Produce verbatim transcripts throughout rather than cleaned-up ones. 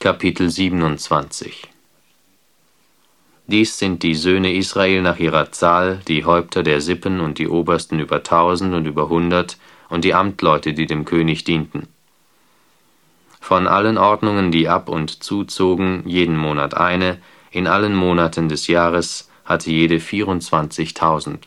Kapitel siebenundzwanzig. Dies sind die Söhne Israel nach ihrer Zahl, die Häupter der Sippen und die Obersten über tausend und über hundert und die Amtleute, die dem König dienten. Von allen Ordnungen, die ab und zuzogen, jeden Monat eine, in allen Monaten des Jahres, hatte jede vierundzwanzigtausend.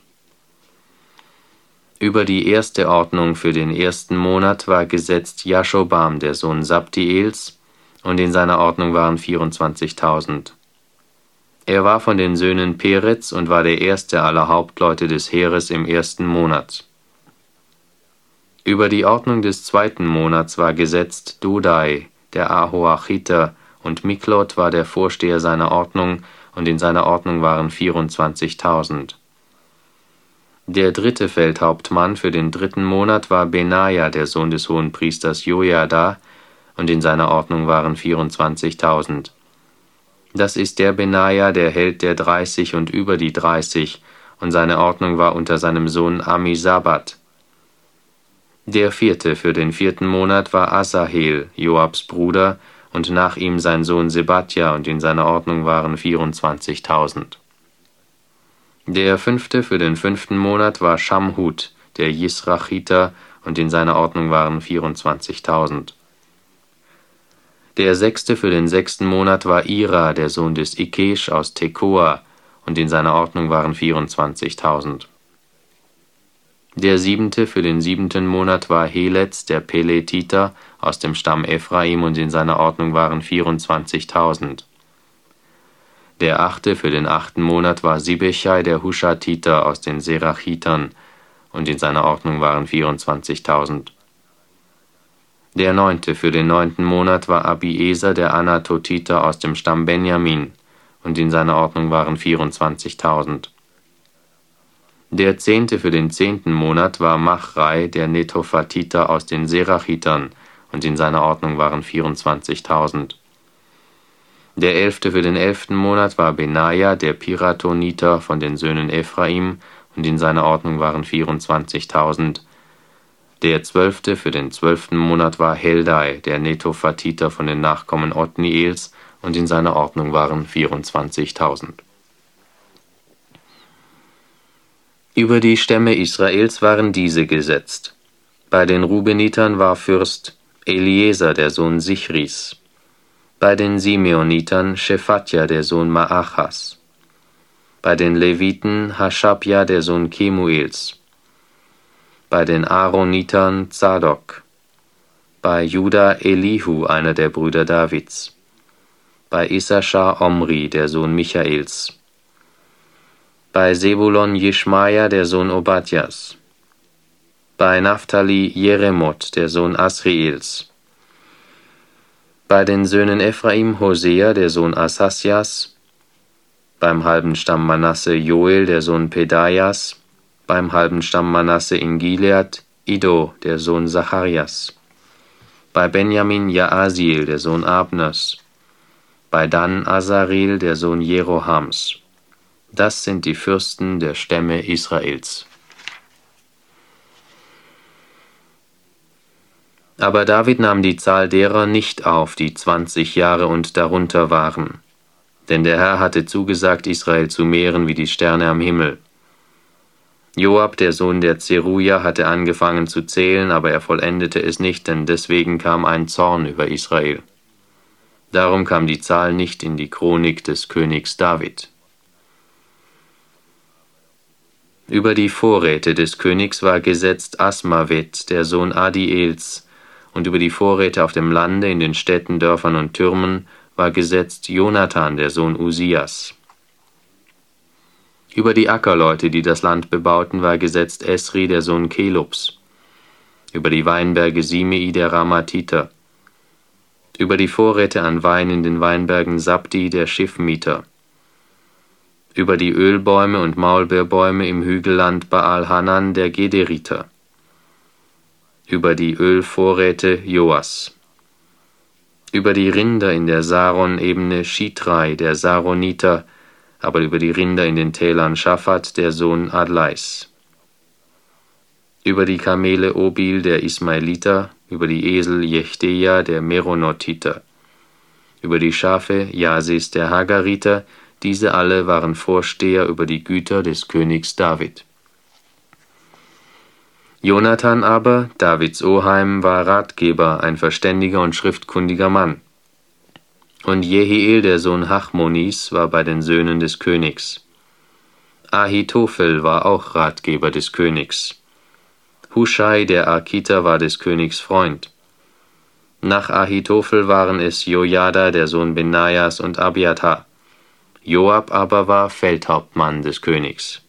Über die erste Ordnung für den ersten Monat war gesetzt Jaschobam, der Sohn Sabdiels, und in seiner Ordnung waren vierundzwanzigtausend. Er war von den Söhnen Perez und war der erste aller Hauptleute des Heeres im ersten Monat. Über die Ordnung des zweiten Monats war gesetzt Dodai, der Ahoachiter, und Miklot war der Vorsteher seiner Ordnung, und in seiner Ordnung waren vierundzwanzigtausend. Der dritte Feldhauptmann für den dritten Monat war Benaja, der Sohn des Hohenpriesters Jojada, und in seiner Ordnung waren vierundzwanzigtausend. Das ist der Benaja, der Held der dreißig und über die dreißig, und seine Ordnung war unter seinem Sohn Amisabat. Der vierte für den vierten Monat war Asahel, Joabs Bruder, und nach ihm sein Sohn Sebadja, und in seiner Ordnung waren vierundzwanzigtausend. Der fünfte für den fünften Monat war Schamhut, der Jisrachiter, und in seiner Ordnung waren vierundzwanzigtausend. Der sechste für den sechsten Monat war Ira, der Sohn des Ikesh aus Tekoa, und in seiner Ordnung waren vierundzwanzigtausend. Der siebente für den siebenten Monat war Heletz, der Peletiter, aus dem Stamm Ephraim, und in seiner Ordnung waren vierundzwanzigtausend. Der achte für den achten Monat war Sibechai, der Hushatiter, aus den Serachitern, und in seiner Ordnung waren vierundzwanzigtausend. Der neunte für den neunten Monat war Abieser, der Anatotiter, aus dem Stamm Benjamin, und in seiner Ordnung waren vierundzwanzigtausend. Der zehnte für den zehnten Monat war Machrai, der Netophatiter, aus den Serachitern, und in seiner Ordnung waren vierundzwanzigtausend. Der elfte für den elften Monat war Benaja, der Piratoniter, von den Söhnen Ephraim, und in seiner Ordnung waren vierundzwanzigtausend. Der zwölfte für den zwölften Monat war Heldai, der Netophatiter, von den Nachkommen Otniels, und in seiner Ordnung waren vierundzwanzigtausend. Über die Stämme Israels waren diese gesetzt. Bei den Rubenitern war Fürst Eliezer, der Sohn Sichris. Bei den Simeonitern Schephatja, der Sohn Maachas. Bei den Leviten Haschabja, der Sohn Kemuels. Bei den Aaronitern Zadok. Bei Juda Elihu, einer der Brüder Davids. Bei Issachar Omri, der Sohn Michaels. Bei Sebulon Jeschmaja, der Sohn Obadjas. Bei Naphtali Jeremoth, der Sohn Asriels. Bei den Söhnen Ephraim Hosea, der Sohn Asasjas. Beim halben Stamm Manasse Joel, der Sohn Pedajas. Beim halben Stamm Manasse in Gilead Ido, der Sohn Zacharias. Bei Benjamin Jaasiel, der Sohn Abners. Bei Dan Asarel, der Sohn Jerohams. Das sind die Fürsten der Stämme Israels. Aber David nahm die Zahl derer nicht auf, die zwanzig Jahre und darunter waren. Denn der Herr hatte zugesagt, Israel zu mehren wie die Sterne am Himmel. Joab, der Sohn der Zeruja, hatte angefangen zu zählen, aber er vollendete es nicht, denn deswegen kam ein Zorn über Israel. Darum kam die Zahl nicht in die Chronik des Königs David. Über die Vorräte des Königs war gesetzt Asmavet, der Sohn Adiels, und über die Vorräte auf dem Lande, in den Städten, Dörfern und Türmen, war gesetzt Jonathan, der Sohn Usias. Über die Ackerleute, die das Land bebauten, war gesetzt Esri, der Sohn Kelubs. Über die Weinberge Simei, der Ramatiter. Über die Vorräte an Wein in den Weinbergen Sabdi, der Schiffmieter. Über die Ölbäume und Maulbeerbäume im Hügelland Baal-Hanan, der Gederiter. Über die Ölvorräte Joas. Über die Rinder in der Saron-Ebene Schitrai, der Saroniter, aber über die Rinder in den Tälern Schaphat, der Sohn Adlais. Über die Kamele Obil, der Ismaeliter, über die Esel Jechteja, der Meronotiter. über die Schafe Jasis der Hagariter, diese alle waren Vorsteher über die Güter des Königs David. Jonathan aber, Davids Oheim, war Ratgeber, ein verständiger und schriftkundiger Mann. Und Jehiel, der Sohn Hachmonis, war bei den Söhnen des Königs. Ahitophel war auch Ratgeber des Königs. Huschai, der Arkiter, war des Königs Freund. Nach Ahitophel waren es Jojada, der Sohn Benajas, und Abiathar. Joab aber war Feldhauptmann des Königs.